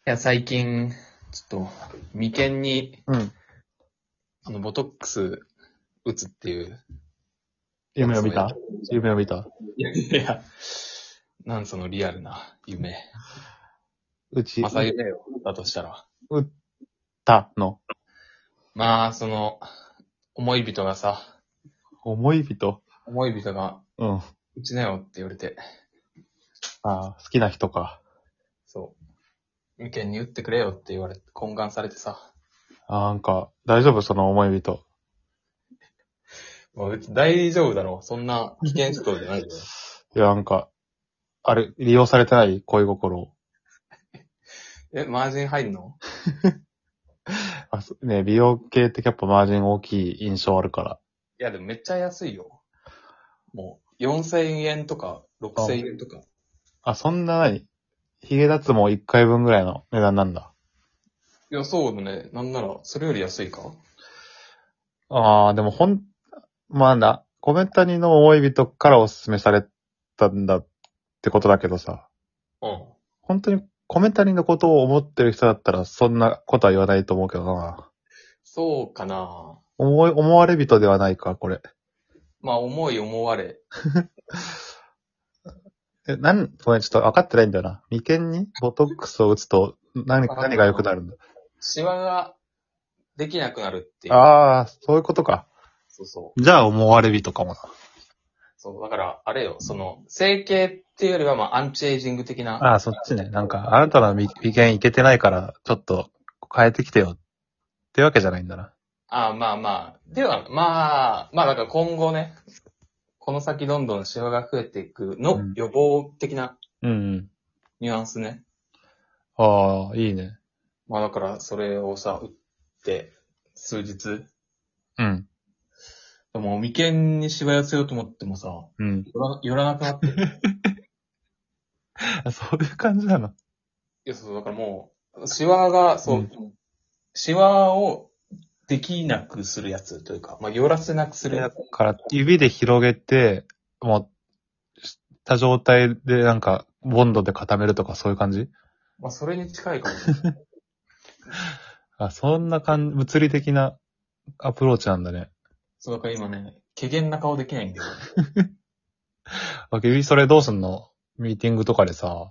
や、最近、ちょっと、眉間に、 うん。 ボトックス打つっていう夢を見たやつを夢を見たいや、なんそのリアルな夢。 うち、 正夢よ。だとしたら。 打ったのまあ、思い人がさ、 思い人思い人が、 うん。 打ちなよって言われて、 ああ、好きな人か。 そう、眉間に打ってくれよって言われて、懇願されてさ、 なんか、大丈夫その思い人。 もう別に大丈夫だろう。そんな危険思考じゃないよ。 いや、なんか、あれ、利用されてない恋心を。 マージン入んの？ ね、美容系ってやっぱマージン大きい印象あるから。 いや、でもめっちゃ安いよ。もう、4000円とか、6000円とか。 そんな髭脱毛1回分ぐらいの値段なんだ。 いや、そうね。なんなら、それより安いか？ でもコメンタニの思い人からおすすめされたんだってことだけどさ。 うん。 本当にコメンタリーのことを思ってる人だったらそんなことは言わないと思うけどな。 そうかな。 思われ人ではないか、これ。 まあ、思われ。 ごめん、ちょっと分かってないんだよな。眉間にボトックスを打つと何が良くなるんだ。 シワができなくなるっていう。 そういうことか。 そうそう。 じゃあ思われ人かもな。 そう、だから、あれよ、整形っていうよりは、まあ、アンチエイジング的な。 そっちね。なんか、あなたの眉間いけてないから、ちょっと変えてきてよってわけじゃないんだな。 まあまあ。では、まあ、だから今後ね、この先どんどんシワが増えていくの予防的なうん。 ニュアンスね。 いいね。 まあ、だから、それをさ、打って、数日。 うん。 でも、眉間にシワ寄せようと思ってもさ、 うん。 寄らなくなってる。 そういう感じなの。 いや、そう、だからもう、シワが、そう、 うんシワをできなくするやつというか、まあ、寄らせなくするだやつ。 から指で広げて、もう、した状態でなんか、ボンドで固めるとかそういう感じ？ まあ、それに近いかもしれない。 そんな物理的なアプローチなんだね。 そう、だから今ね、怪げな顔できないんだよね。 指それどうすんの？ミーティングとかでさ、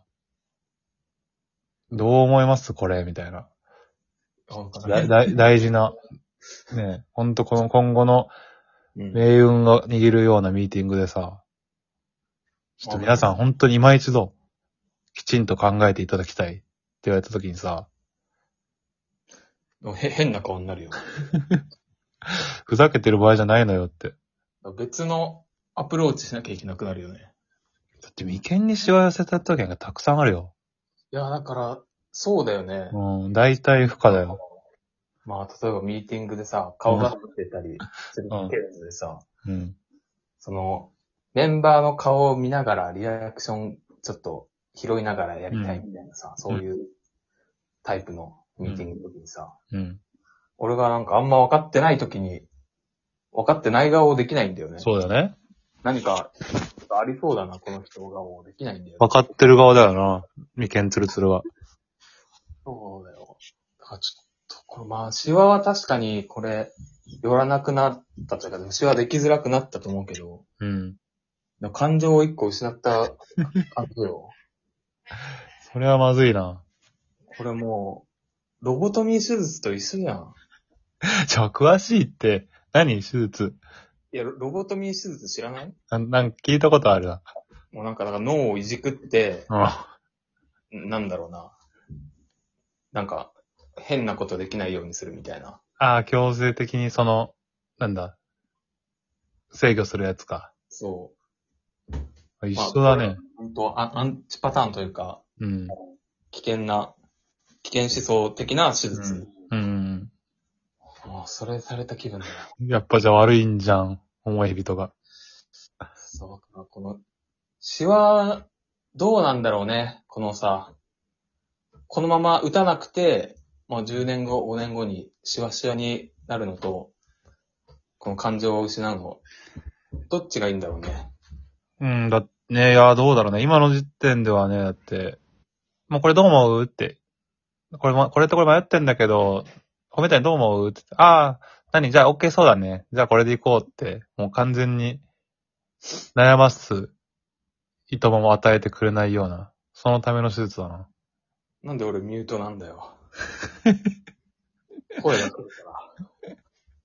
どう思いますこれみたいな。大事な、ね、ほんとこの今後のうん。 命運が握るようなミーティングでさ、ちょっと皆さん本当に今一度、きちんと考えていただきたいって言われた時にさ、 変な顔になるよ。 ふざけてる場合じゃないのよって。 別のアプローチしなきゃいけなくなるよね。 だって眉間にしわ寄せた時がたくさんあるよ。 いや、だから、そうだよね。 大体不可だよ。 まあ、例えばミーティングでさ、顔が出てたりするケースでさ、 うん。 メンバーの顔を見ながらリアクションちょっと拾いながらやりたいみたいなさ、そういうタイプのミーティングの時にさ、俺がなんかあんま分かってない時に、分かってない顔をできないんだよね。 そうだね。 何か、ありそうだな、この人顔できないんだよね。 分かってる側だよな。眉間ツルツルは。 そうだよ。だからちょっと、まあ、シワは確かにこれ、寄らなくなったというか、シワできづらくなったと思うけど、 うん。 感情を一個失った感じよ。 それはまずいな。 これもう、ロボトミー手術と一緒じゃん。 詳しいって、何手術？ いや、ロボトミー手術知らない？ なんか聞いたことあるな。 もうなんか、だから脳をいじくって、 うん。 なんだろうな。なんか、変なことできないようにするみたいな。 強制的になんだ、制御するやつか。 そ一緒だね。 本当アンチパターンというか、 うん。 危険思想的な手術。それされた気分だよ。 やっぱじゃあ悪いんじゃん、思い人が。 そうか、シワ、どうなんだろうね。このまま打たなくて、まあ10年後、5年後にシワシワになるのと、この感情を失うの、どっちがいいんだろうね。 いや、どうだろうね。今の時点ではね、だって、もうこれどう思うってこれとこれ迷ってんだけど、褒めたにどう思うって言って、ああ、じゃあ OK そうだね。じゃあこれでいこうって、もう完全に悩ますいともも与えてくれないような、そのための手術だな。 なんで俺ミュートなんだよ。声が来るから。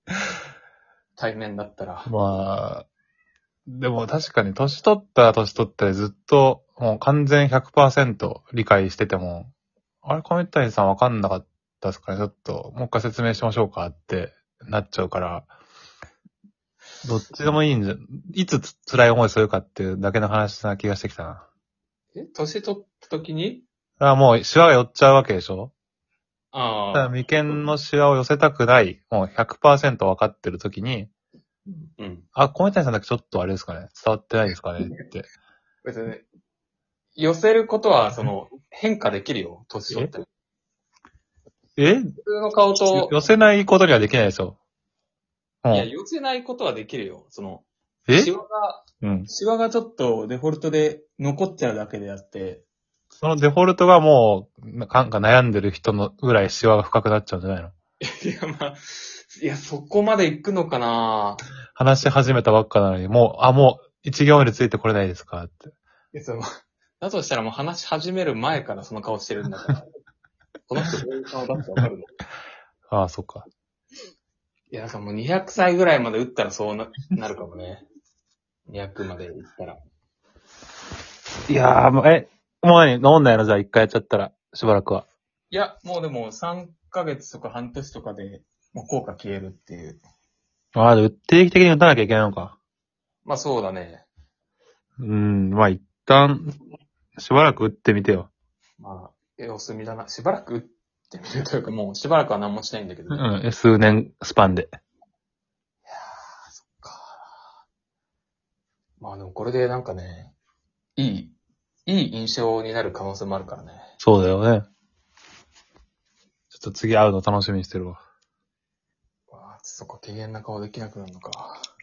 対面だったら。 まあ、でも確かに年取ったら年取ったらずっともう完全100%理解してても、あれ、米谷さんわかんなかったですかねちょっと、もう一回説明しましょうかってなっちゃうから、どっちでもいいんじゃ、いつ辛い思いするかっていうだけの話な気がしてきたな。 年取った時にもうシワが寄っちゃうわけでしょ。だからああ。 眉間のシワを寄せたくない、もう100%分かってる時に、 うん。 米谷さんだけちょっとあれですかね伝わってないですかねって。 別に、寄せることは、変化できるよ、年取っても。 え普通の顔と、 寄せないことにはできないでしょ。ういや、 ん。 寄せないことはできるよ。 えうん。 シワがちょっとデフォルトで残っちゃうだけであって、 そのデフォルトがもう、なんか悩んでる人のぐらいシワが深くなっちゃうんじゃないの？ いや、まあ、いや、そこまで行くのかな。 話し始めたばっかなのに、もう、一行目でついてこれないですかって。 いや、だとしたらもう話し始める前からその顔してるんだから、この人どういう顔だってわかるの。 ああ、そっか。 いや、だからもう200歳ぐらいまで打ったらそうなるかもね。200まで打ったら。 いやー、もう飲んないのじゃあ一回やっちゃったら、しばらくは。 いや、もうでも3ヶ月とか半年とかで、もう効果消えるっていう。 ああ、でも定期的に打たなきゃいけないのか。 まあそうだね。 まあ一旦、しばらく打ってみてよ。 まあ、様子見だな。しばらく打ってみるというか、もうしばらくは何もしないんだけど。 数年スパンで。 いやー、そっか。まあでもこれでなんかね、いい印象になる可能性もあるからね。 そうだよね。ちょっと次会うの楽しみにしてるわ。 わあ、そっか、軽減な顔できなくなるのか。